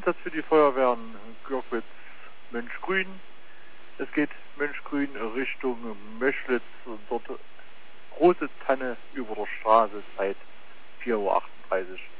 Einsatz für die Feuerwehren Görwitz-Mönchgrün. Es geht Mönchgrün Richtung Möschlitz, dort große Tanne über der Straße seit 4:38 Uhr.